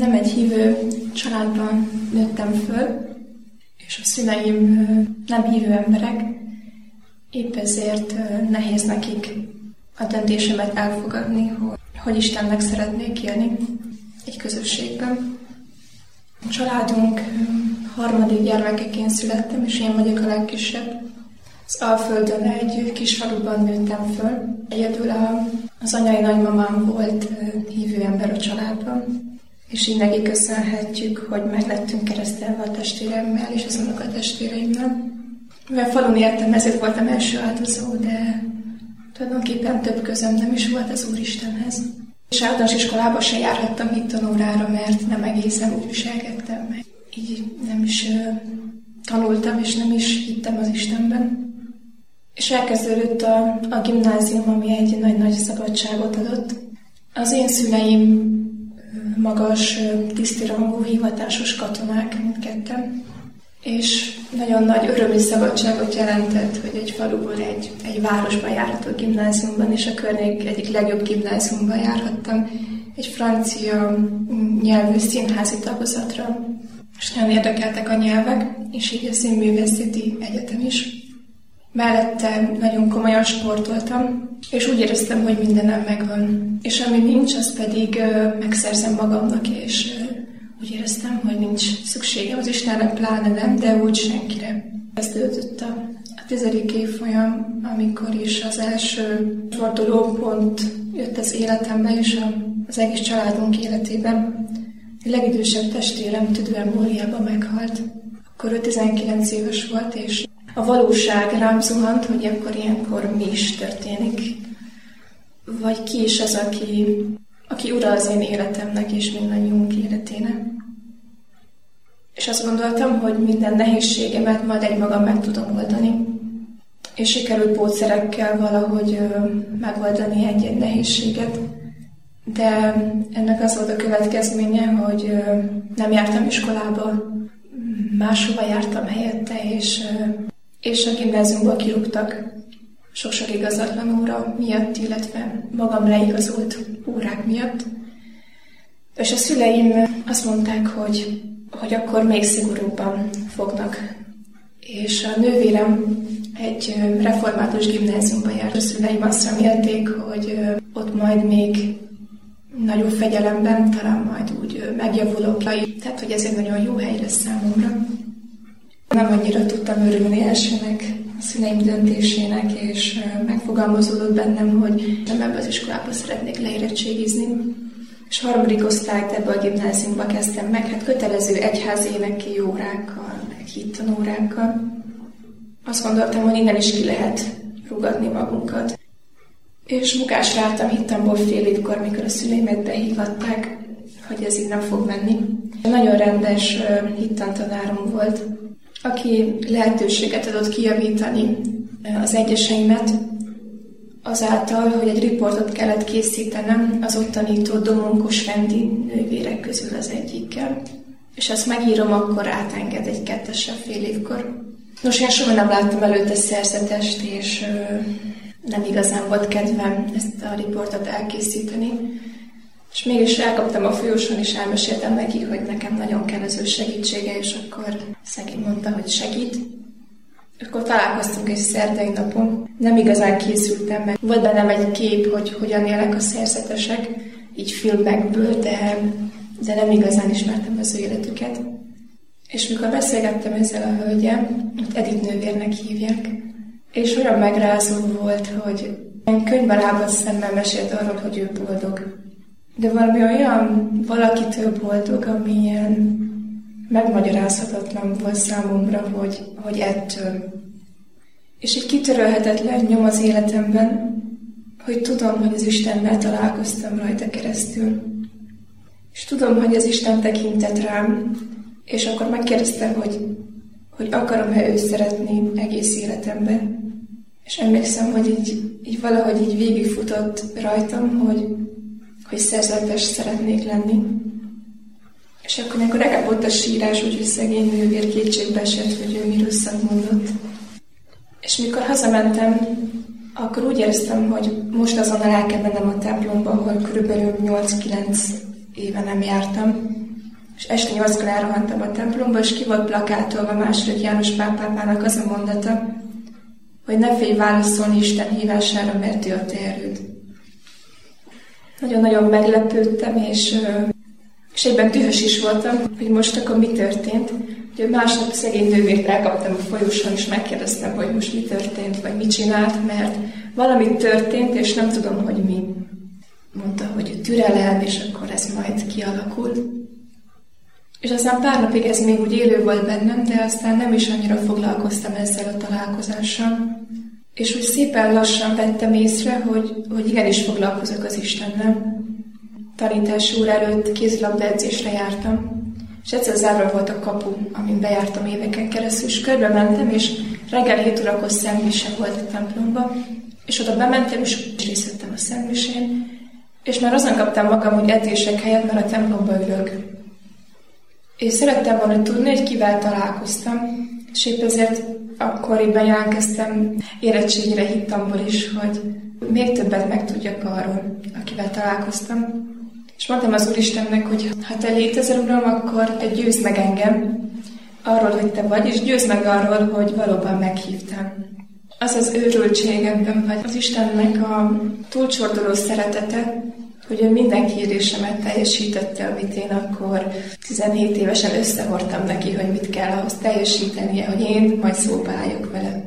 nem egy hívő családban nőttem föl, és a szüleim nem hívő emberek, épp ezért nehéz nekik a döntésemet elfogadni, hogy Istennek szeretnék élni egy közösségben. A családunk harmadik gyermekeként születtem, és én vagyok a legkisebb. Az Alföldön egy kis faluban nőttem föl. Egyedül az anyai nagymamám volt hívő ember a családban, és így neki köszönhetjük, hogy meg lettünk keresztelve a testvéremmel és az unokatestvéreimmel. Mivel falun éltem, ezért voltam első áldozó, de tulajdonképpen több közöm nem is volt az Úristenhez. És általános iskolába se járhattam hittanórára, mert nem egészen úgy viselkedtem meg. Így nem is tanultam, és nem is hittem az Istenben. És elkezdődött a gimnázium, ami egy nagy-nagy szabadságot adott. Az én szüleim magas, tisztirangú, hivatásos katonák mindketten, és nagyon nagy öröm és szabadságot jelentett, hogy egy faluból egy városban járható gimnáziumban, és a környék egyik legjobb gimnáziumban járhattam, egy francia nyelvű színházi tagozatra, és nagyon érdekeltek a nyelvek, és így a Színművészeti Egyetem is. Mellette nagyon komolyan sportoltam, és úgy éreztem, hogy mindenem megvan. És ami nincs, az pedig megszerzem magamnak, és úgy éreztem, hogy nincs szükségem az Istennek, pláne nem, de úgy senkire. Kezdődött a 10. évfolyam, amikor is az első fordulópont jött az életembe, és az egész családunk életében. A legidősebb testvérem tüdőembóliában meghalt. Akkor ő 19 éves volt, és a valóság rám zuhant, hogy akkor ilyenkor mi is történik. Vagy ki is az, aki ura az én életemnek és mindannyiunk életének. És azt gondoltam, hogy minden nehézségemet majd egymagam meg tudom oldani. És sikerült pótszerekkel valahogy megoldani egy egy de ennek az volt a következménye, hogy nem jártam iskolába, máshova jártam helyette, és a gimnáziumból kirúgtak sok-sok igazatlan óra miatt, illetve magam leigazolt órák miatt. És a szüleim azt mondták, hogy akkor még szigorúbban fognak. És a nővérem egy református gimnáziumba járt. A szüleim azt remélték, hogy ott majd még nagyobb fegyelemben, talán majd úgy megjavulok. Tehát, hogy ez egy nagyon jó hely lesz számomra. Nem annyira tudtam örülni elsőnek a szüleim döntésének, és megfogalmazódott bennem, hogy nem ebbe az iskolába szeretnék leérettségizni. És harmadik osztályt ebbe a gimnáziumba kezdtem meg, hát kötelező egyházi éneki órákkal, meg hittanórákkal. Azt gondoltam, hogy innen is ki lehet rúgatni magunkat. És munkásra álltam hittamból fél évkor, mikor a szüleimet behívatták, hogy ez így nem fog menni. Nagyon rendes hittantanárom volt, aki lehetőséget adott kijavítani az egyeseimet, azáltal, hogy egy riportot kellett készítenem az ott tanító domonkos rendi nővérek közül az egyikkel. És ezt megírom, akkor átenged egy 2-essel fél évkor. Nos, én soha nem láttam előtte szerzetest, és nem igazán volt kedvem ezt a riportot elkészíteni. És mégis elkaptam a folyosón, és elmeséltem neki, hogy nekem nagyon kell az ő segítsége, és akkor szegény mondta, hogy segít. Akkor találkoztunk egy szerdai napon. Nem igazán készültem meg. Volt bennem egy kép, hogy hogyan élnek a szerzetesek, így filmekből, de nem igazán ismertem az ő életüket. És mikor beszélgettem ezzel a hölgyel, ott Edith nővérnek hívják, és olyan megrázó volt, hogy egy könyvben lábadt szemmel mesélt arról, hogy ő boldog. De valami olyan valakitől boldog, amilyen megmagyarázhatatlan volt számomra, hogy ettől. És egy kitörölhetetlen nyom az életemben, hogy tudom, hogy az Istennel találkoztam rajta keresztül. És tudom, hogy az Isten tekintett rám, és akkor megkérdeztem, hogy akarom-e őt szeretni egész életemben. És emlékszem, hogy így valahogy így végigfutott rajtam, hogy szerzetes szeretnék lenni. És akkor amikor nekem volt a sírás, úgyhogy szegény nővér kétségbe esett, hogy ő mi rosszat mondott. És mikor hazamentem, akkor úgy éreztem, hogy most azonnal el kell mennem a templomba, ahol körülbelül 8-9 éve nem jártam. És este 8-kor elrohantam a templomba, és ki volt plakátolva II. János Pál pápának az a mondata, hogy ne félj válaszolni Isten hívására, mert ő a te erőd. Nagyon-nagyon meglepődtem, és egyben dühös is voltam, hogy most akkor mi történt. Ugye másnap szegény nővért elkaptam a folyosón, és megkérdeztem, hogy most mi történt, vagy mit csinált, mert valami történt, és nem tudom, hogy mi. Mondta, hogy türelem, és akkor ez majd kialakul. És aztán pár napig ez még úgy élő volt bennem, de aztán nem is annyira foglalkoztam ezzel a találkozással. És úgy szépen lassan vettem észre, hogy igenis foglalkozok az Istennel. Tanítási óra előtt kézilabdaedzésre jártam, és egyszer zárva volt a kapu, amin bejártam éveken keresztül, és körbe mentem, és reggel 7 órakor szentmise volt a templomba, és oda bementem, és részt vettem a szentmisén, és már azon kaptam magam, hogy edzések helyett, mert a templomba ülök. És szerettem volna tudni, hogy kivel találkoztam, és épp ezért akkoriban jelentkeztem érettségire hittamból is, hogy még többet megtudjak arról, akivel találkoztam. És mondtam az Úristennek, hogy ha te létezel, Uram, akkor te győzd meg engem arról, hogy te vagy, és győzd meg arról, hogy valóban meghívtál. Az az őrültségemben, vagy az Istennek a túlcsordoló szeretete, hogy ő minden kérésemet teljesítette, amit én akkor 17 évesen összehordtam neki, hogy mit kell ahhoz teljesítenie, hogy én majd szóba álljak vele.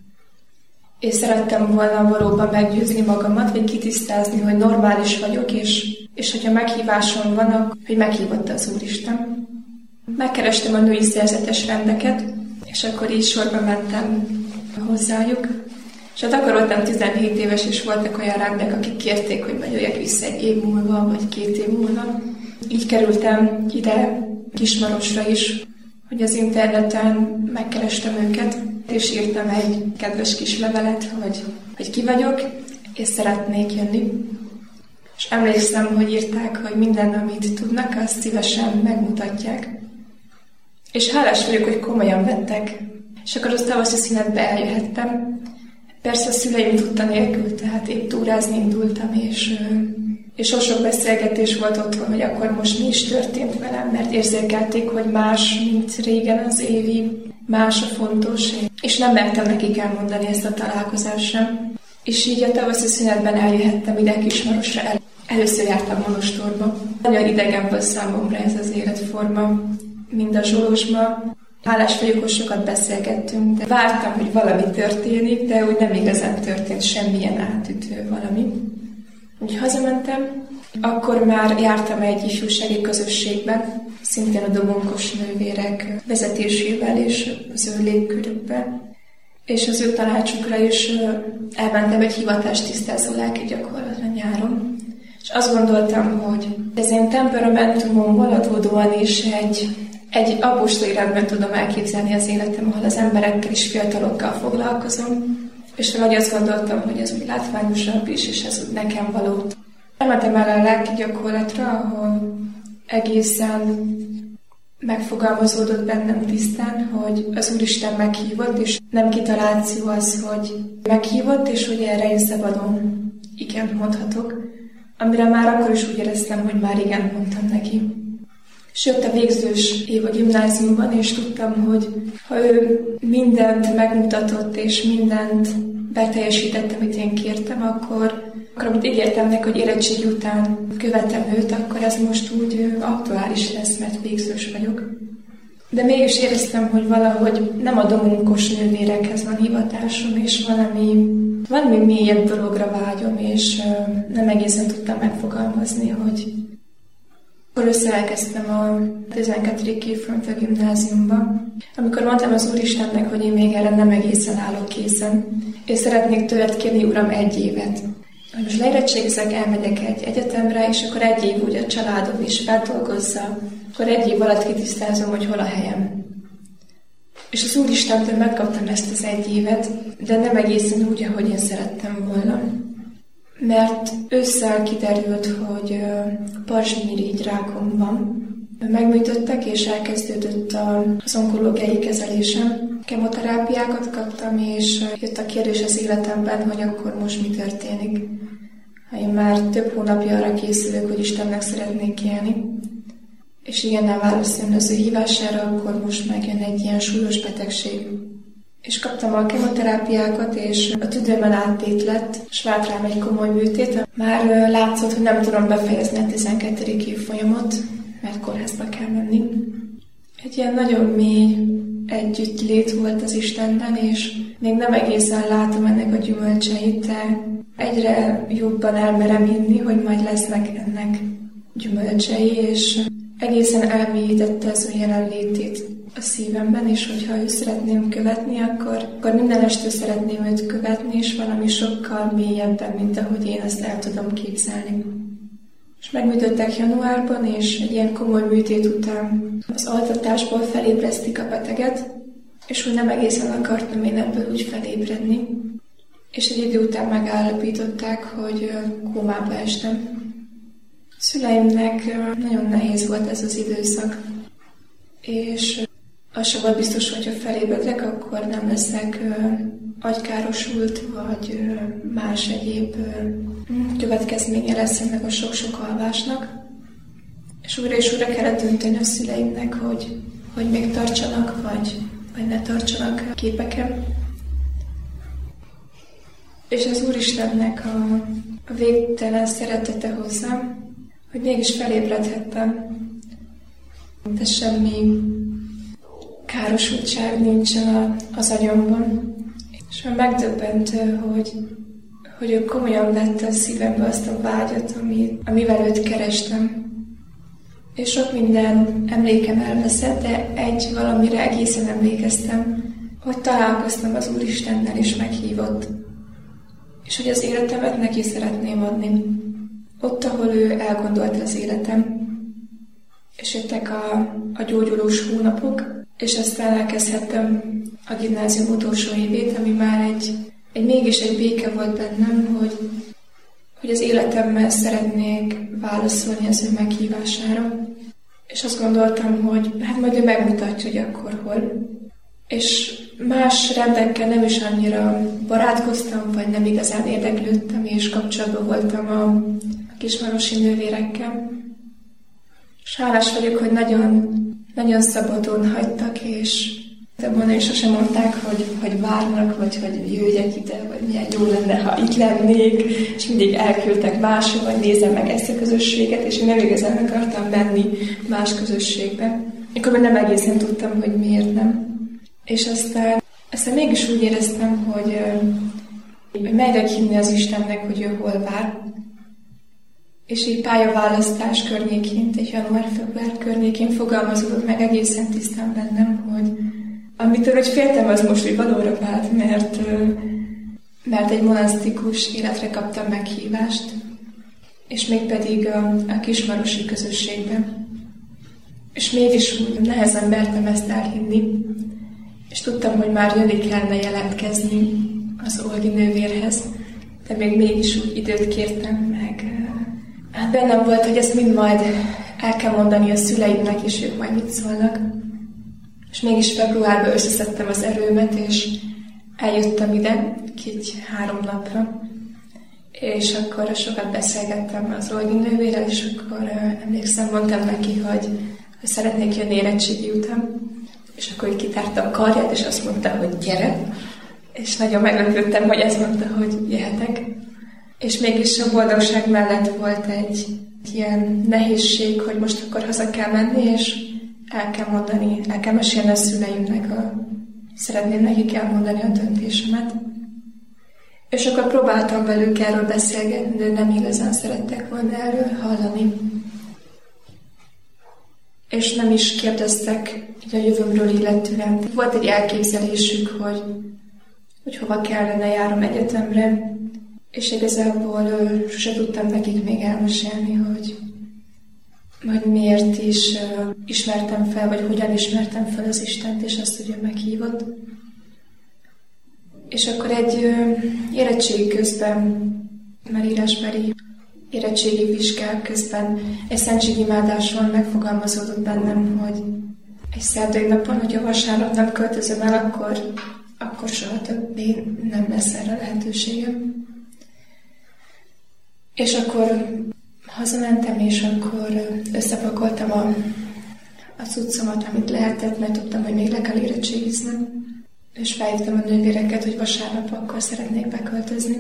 És szerettem volna valóban meggyőzni magamat, vagy kitisztázni, hogy normális vagyok, és hogyha meghívásom van, hogy meghívott az Úristen. Megkerestem a női szerzetes rendeket, és akkor így sorba mentem hozzájuk. És hát akkor voltam 17 éves, és voltak olyan rendek, akik kérték, hogy majd jöjjek vissza 1 év múlva, vagy 2 év múlva. Így kerültem ide Kismarosra is, hogy az interneten megkerestem őket, és írtam egy kedves kis levelet, hogy ki vagyok, és szeretnék jönni. És emlékszem, hogy írták, hogy minden, amit tudnak, azt szívesen megmutatják. És hálás vagyok, hogy komolyan vettek. És akkor az tavaszi szünetbe eljöhettem. Persze a szüleim tudta nélkül, tehát épp túrázni indultam, és sok beszélgetés volt otthon, hogy akkor most mi is történt velem, mert érzékelték, hogy más, mint régen az Évi, más a fontos, és nem mertem nekik elmondani ezt a találkozást sem. És így a tavaszi szünetben eljöhettem ide Kismarosra. Először jártam monostorba. Nagyon idegen volt számomra ez az életforma, mind a Zsolosba. Hálás vagyok, hogy sokat beszélgettünk, de vártam, hogy valami történik, de úgy nem igazán történt semmilyen átütő valami. Úgy hazamentem, akkor már jártam egy ifjúsági közösségben, szintén a Domonkos nővérek vezetésével és az ő légkörükben. És az ő tanácsukra is elmentem egy hivatástisztázó lelki gyakorlatra nyáron. És azt gondoltam, hogy ez én temperamentumomból adódóan is egy apostoli rendben tudom elképzelni az életem, ahol az emberekkel és fiatalokkal foglalkozom. És valahogy azt gondoltam, hogy ez úgy látványosabb is, és ez úgy nekem való. Elmentem el a lelki gyakorlatra, ahol egészen megfogalmazódott bennem tisztán, hogy az Úristen meghívott, és nem kitaláció az, hogy meghívott, és hogy erre én szabadon igen mondhatok, amire már akkor is úgy éreztem, hogy már igen mondtam neki. És jött a végzős év a gimnáziumban, és tudtam, hogy ha ő mindent megmutatott, és mindent beteljesített, amit én kértem, akkor amit ígértem neki, hogy érettségi után követem őt, akkor ez most úgy aktuális lesz, mert végzős vagyok. De mégis éreztem, hogy valahogy nem a Domonkos nővérekhez van hivatásom, és valami mélyebb dologra vágyom, és nem egészen tudtam megfogalmazni, hogy akkor összeelkezdtem a 12. évfolyamot a gimnáziumba, amikor mondtam az Úristennek, hogy én még erre nem egészen állok készen, és szeretnék tőled kérni, Uram, 1 évet. Hogy most leérettségizek, elmegyek egy egyetemre, és akkor 1 év úgy a családom is feldolgozza, akkor 1 év alatt kitisztázom, hogy hol a helyem. És az Úristentől megkaptam ezt az 1 évet, de nem egészen úgy, ahogy én szerettem volna. Mert ősszel kiderült, hogy pajzsmirigy rákom van. Megműtöttek, és elkezdődött az onkológiai kezelésem. Kemoterápiákat kaptam, és jött a kérdés az életemben, hogy akkor most mi történik. Én már több hónapja arra készülök, hogy Istennek szeretnék élni. és igennel válaszolni az ő hívására, akkor most megjön egy ilyen súlyos betegség. És kaptam a kemoterápiákat, és a tüdőmen áttétlett, és várt rám egy komoly műtét. Már látszott, hogy nem tudom befejezni a 12. évfolyamot, mert kórházba kell menni. Egy ilyen nagyon mély együttlét volt az Istennel, és még nem egészen látom ennek a gyümölcseit, de egyre jobban elmerem hinni, hogy majd lesznek ennek gyümölcsei, és egészen elmélyítette az ő jelenlétét a szívemben, és hogyha őt szeretném követni, akkor minden este szeretném őt követni, és valami sokkal mélyebben, mint ahogy én azt el tudom képzelni. És megműtöttek januárban, és egy ilyen komoly műtét után az altatásból felébresztik a beteget, és úgy nem egészen akartam én ebből úgy felébredni. És egy idő után megállapították, hogy kómába estem. Szüleimnek nagyon nehéz volt ez az időszak, és az sem volt biztos, hogy ha felébredek, akkor nem leszek agykárosult, vagy más egyéb következménye lesz ennek a sok-sok alvásnak. És újra kellett dönteni a szüleimnek, hogy még tartsanak, vagy ne tartsanak képeken. És az Úristennek a végtelen szeretete hozzám, hogy mégis felébredhettem, de semmi károsultság nincsen az agyamban. És már megdöbbentő, hogy ő komolyan vette a szívembe azt a vágyat, amivel őt kerestem. És sok minden emlékem elveszett, de egy valamire egészen emlékeztem, hogy találkoztam az Úristennel, és meghívott. És hogy az életemet neki szeretném adni. Ott, ahol ő elgondolta az életem. És jöttek a gyógyulós hónapok, és aztán elkezdhettem a gimnázium utolsó évét, ami már mégis egy béke volt bennem, hogy az életemmel szeretnék válaszolni az ő meghívására. És azt gondoltam, hogy hát majd ő megmutatja, hogy akkor hol. És más rendekkel nem is annyira barátkoztam, vagy nem igazán érdeklődtem, és kapcsolatban voltam a kisvárosi nővérekkel. És hálás vagyok, hogy nagyon, nagyon szabadon hagytak, és mondani sosem mondták, hogy várnak, vagy hogy jöjjek ide, vagy milyen jó lenne, ha itt lennék, és mindig elküldtek máshol, vagy nézem meg ezt a közösséget, és én nem igazán akartam menni más közösségbe. Akkor már nem egészen tudtam, hogy miért nem. És aztán mégis úgy éreztem, hogy merjek hinni az Istennek, hogy ő hol vár. És így pályaválasztás környékén, egy január-február környékén fogalmazódott meg egészen tisztán bennem, hogy amitől hogy féltem, az most úgy valóra vált, mert egy monasztikus életre kaptam meghívást, és mégpedig a kisvárosi közösségben. És mégis úgy nehezen mertem ezt elhinni, és tudtam, hogy már jönni kellene jelentkezni az Olgi nővérhez, de még mégis úgy időt kértem meg. Hát bennem volt, hogy ezt mind majd el kell mondani a szüleimnek, és ők majd mit szólnak. És mégis februárban összeszedtem az erőmet, és eljöttem ide, így 3 napra. És akkor sokat beszélgettem az Olgi nővérrel, és akkor emlékszem, mondtam neki, hogy szeretnék jönni érettségi után. És akkor így kitárta a karját, és azt mondta, hogy gyere. És nagyon meglepődtem, hogy ezt mondta, hogy jöhetek. És mégis a boldogság mellett volt egy ilyen nehézség, hogy most akkor haza kell menni, és el kell mesélni a szüleimnek, szeretném nekik elmondani a döntésemet. És akkor próbáltam velük erről beszélgetni, de nem igazán szerettek volna erről hallani. És nem is kérdeztek így a jövőmről illetően. Volt egy elképzelésük, hogy hova kellene járom egyetemre, és igazából sose tudtam nekik még elmesélni, hogy miért is ismertem fel, vagy hogyan ismertem fel az Istent, és azt, hogy ő meghívott. És akkor egy érettségi közben, már írásbeli érettségi vizsgák közben egy szentségimádáson megfogalmazódott bennem, hogy egy szerdai napon, hogyha vasárnap nem költözöm el, akkor soha többé nem lesz erre lehetőségem. És akkor hazamentem, és akkor összepakoltam a a cuccomat, amit lehetett, mert tudtam, hogy még le kell érettségiznem. És felhívtam a nővéreket, hogy vasárnap akkor szeretnék beköltözni.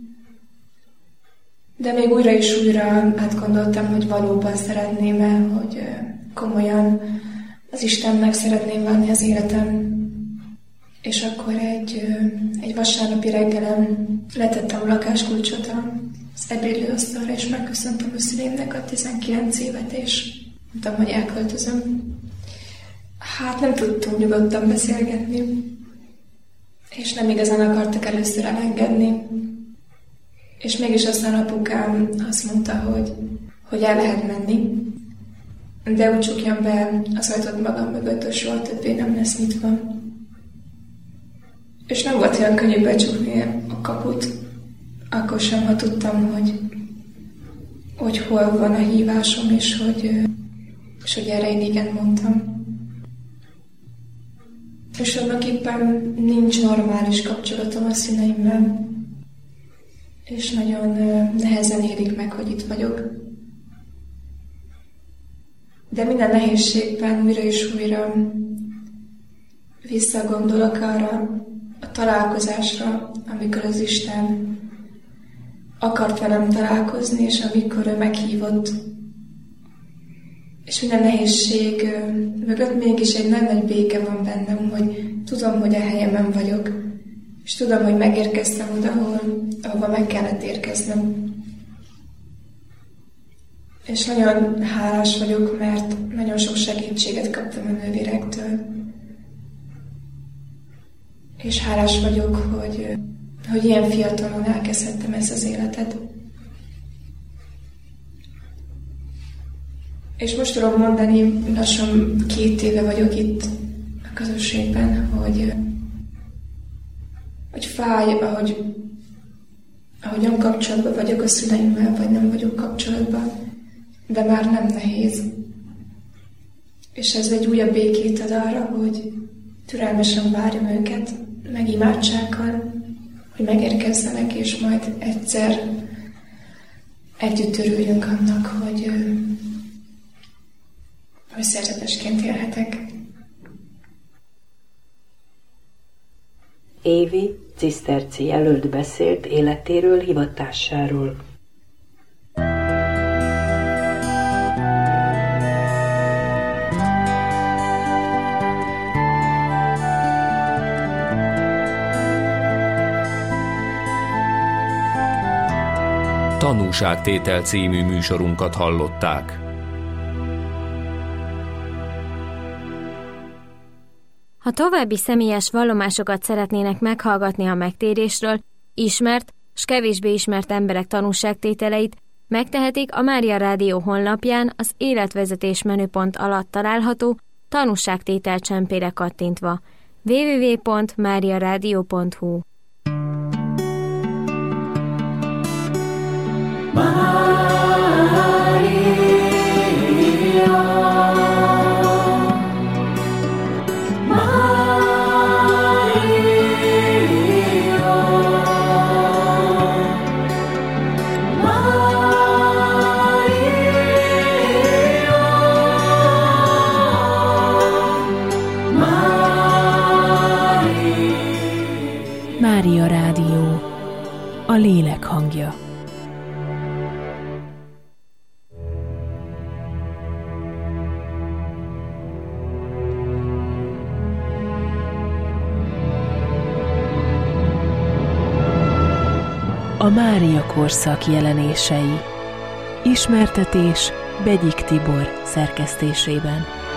De még újra és újra átgondoltam, hogy valóban szeretném-e, hogy komolyan az Istennek szeretném venni az életem. És akkor egy vasárnapi reggelen letettem a lakáskulcsot az ebédlőasztalra, és megköszöntem a szüleimnek a 19 évet, és mondtam, hogy elköltözöm. Hát nem tudtunk nyugodtan beszélgetni, és nem igazán akartak először elengedni. És mégis aztán apukám azt mondta, hogy el lehet menni, de úgy csukjam be az ajtót magam mögött, hogy soha többé nem lesz nyitva. És nem volt olyan könnyű becsukni a kaput, akkor sem, ha tudtam, hogy hol van a hívásom, és hogy erre én igen mondtam. És tulajdonképpen nincs normális kapcsolatom a szüleimmel, és nagyon nehezen érik meg, hogy itt vagyok. De minden nehézségben újra és újra visszagondolok arra a találkozásra, amikor az Isten akart velem találkozni, és amikor ő meghívott. És minden nehézség mögött mégis egy nagy béke van bennem, hogy tudom, hogy a helyemen vagyok, és tudom, hogy megérkeztem oda, ahova meg kellett érkeznem. És nagyon hálás vagyok, mert nagyon sok segítséget kaptam a nővérektől. És hálás vagyok, hogy ilyen fiatalon elkezdhettem ezt az életet. És most tudom mondani, lassan 2 éve vagyok itt a közösségben, hogy fáj, ahogyan kapcsolatban vagyok a szüleimmel, vagy nem vagyok kapcsolatban, de már nem nehéz. És ez egy újabb békét ad arra, hogy türelmesen várjam őket, meg imádsággal, hogy megérkezzenek, és majd egyszer együtt örüljünk annak, hogy szerzetesként élhetek. Évi ciszterci jelölt beszélt életéről, hivatásáról. Tanúságtétel című műsorunkat hallották. Ha további személyes vallomásokat szeretnének meghallgatni a megtérésről, ismert s kevésbé ismert emberek tanúságtételeit, megtehetik a Mária Rádió honlapján az életvezetés menüpont alatt található tanúságtétel csempére kattintva. www.mariaradio.hu Mária Rádió, a lélek hangja. A Mária korszak jelenései. Ismertetés Begyik Tibor szerkesztésében.